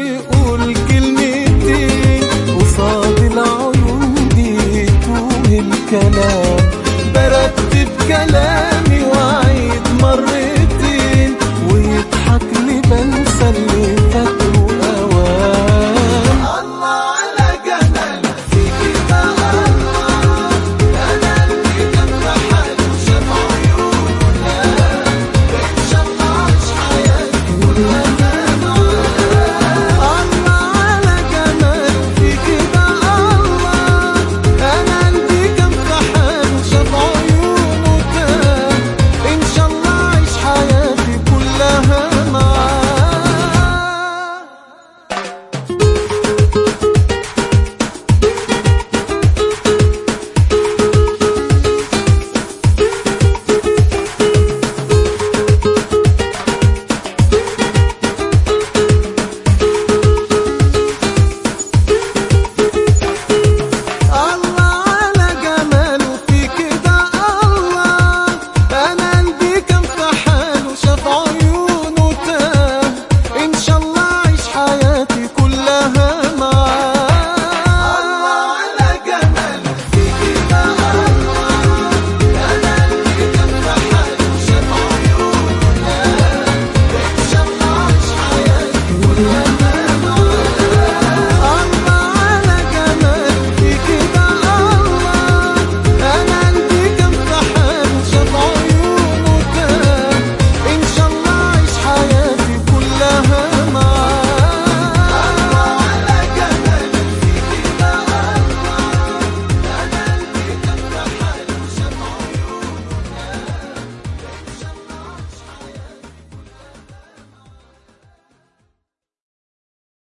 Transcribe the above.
يقول كلمتين قصاد العيون دي يتوه الكلام. برتب كلامي وأعيد مرتين ويضحك لي بنسى اللي فات وأوام. الله على جمال فيكي بقى الله، أنا اللي كان بحاله شاف عيونه إن شاء الله أعيش حياتي كلها معاه. الله على جمال فيكي بقى الله، أنا اللي كان بحاله شاف عيونه إن شاء الله أعيش حياتي كلها معاه. الله على جماله فيكي ده الله، أنا قلبي كان في حاله شاف عيونه تاه إن شاء الله أعيش حياتي كلها